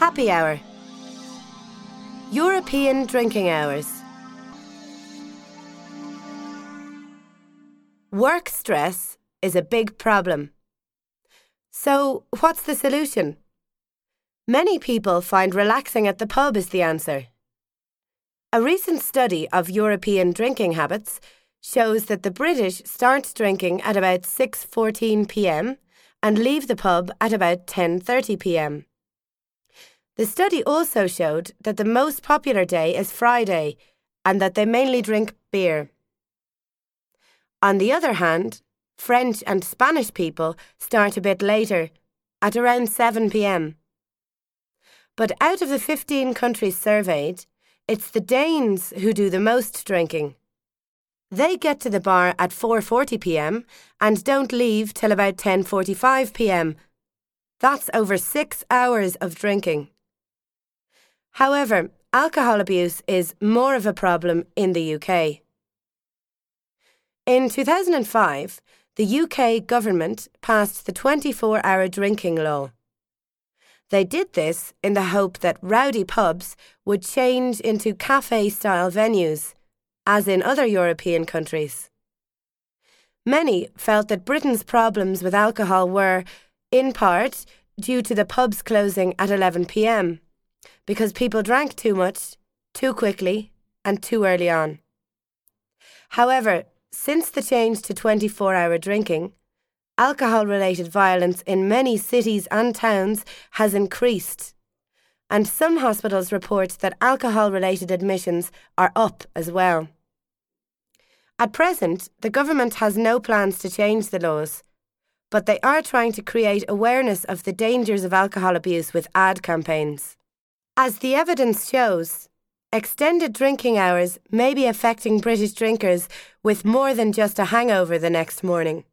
Happy Hour. European drinking hours. Work stress is a big problem. So, what's the solution? Many people find relaxing at the pub is the answer. A recent study of European drinking habits shows that the British start drinking at about 6:14 p.m. and leave the pub at about 10:30 p.m. The study also showed that the most popular day is Friday and that they mainly drink beer. On the other hand, French and Spanish people start a bit later, at around 7 p.m. But out of the 15 countries surveyed, it's the Danes who do the most drinking. They get to the bar at 4:40 p.m. and don't leave till about 10:45 p.m. That's over 6 hours of drinking. However, alcohol abuse is more of a problem in the UK. In 2005, the UK government passed the 24-hour drinking law. They did this in the hope that rowdy pubs would change into cafe-style venues, as in other European countries. Many felt that Britain's problems with alcohol were, in part, due to the pubs closing at 11 p.m, because people drank too much, too quickly, and too early on. However, since the change to 24-hour drinking, alcohol-related violence in many cities and towns has increased, and some hospitals report that alcohol-related admissions are up as well. At present, the government has no plans to change the laws, but they are trying to create awareness of the dangers of alcohol abuse with ad campaigns. As the evidence shows, extended drinking hours may be affecting British drinkers with more than just a hangover the next morning.